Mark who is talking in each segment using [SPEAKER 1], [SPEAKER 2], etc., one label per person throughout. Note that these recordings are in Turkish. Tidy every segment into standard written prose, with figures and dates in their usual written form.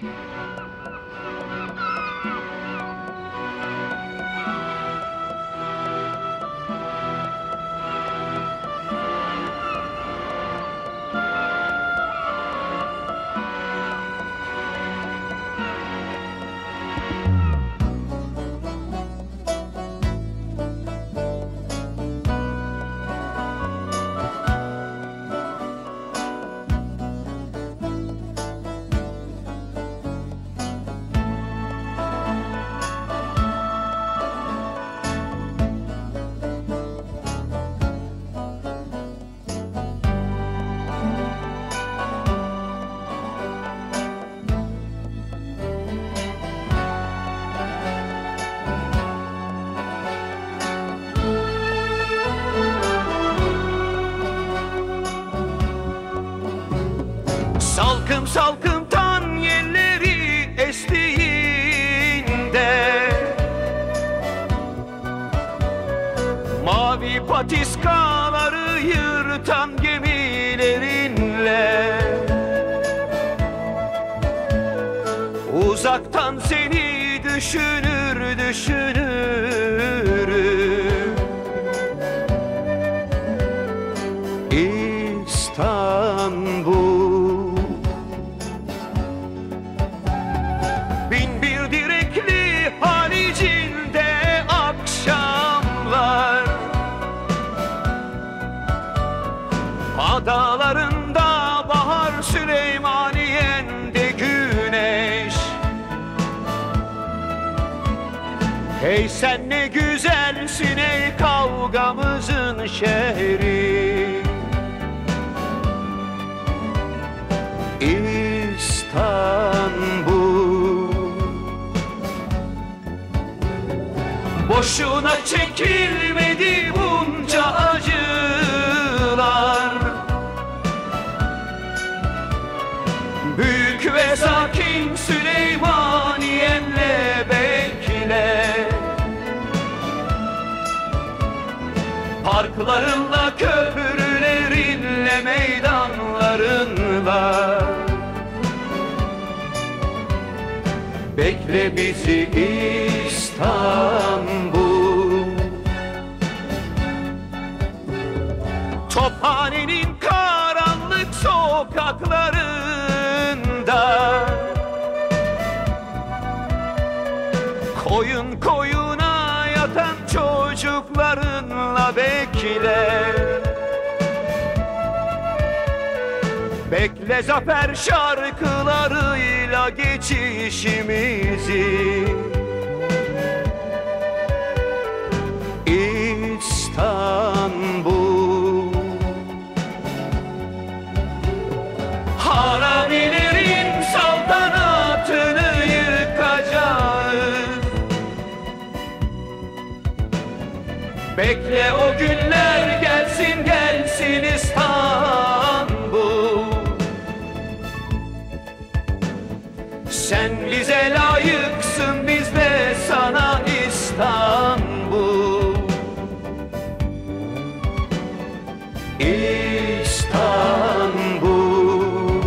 [SPEAKER 1] Salkım salkım tan yelleri estiğinde, mavi patiskaları yırtan gemilerinle, uzaktan seni düşünür düşünürüm. İstanbul, bin bir direkli haricinde akşamlar, adalarında bahar, Süleymaniye'nde güneş. Hey sen ne güzelsin ey kavgamızın şehri. İstanbul, boşuna çekilmedi bunca acılar. Büyük ve sakin Süleymaniye'nle bekle, parklarınla, köprülerinle, meydanlarınla. Bekle bizi İstanbul. Tophane'nin karanlık sokaklarında, koyun koyuna yatan çocuklarınla bekle. Bekle zafer şarkılarıyla geçişimizi. İstanbul, haramilerin saltanatını yıkacağız. Bekle o günler gelsin gelsin İstanbul. Sen bize layıksın, biz de sana İstanbul. İstanbul,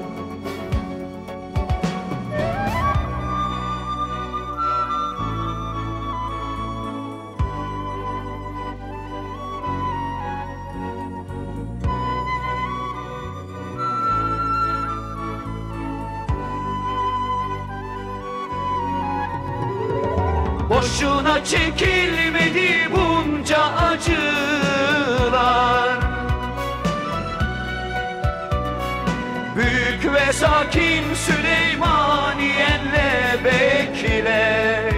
[SPEAKER 1] boşuna çekilmedi bunca acılar. Büyük ve sakin Süleymaniye'nle bekle,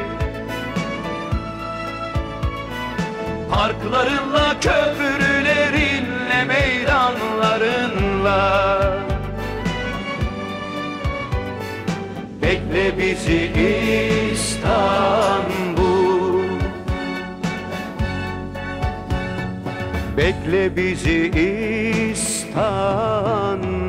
[SPEAKER 1] parklarınla, köprülerinle, meydanlarınla. Bekle bizi İstanbul. Bekle bizi İstanbul.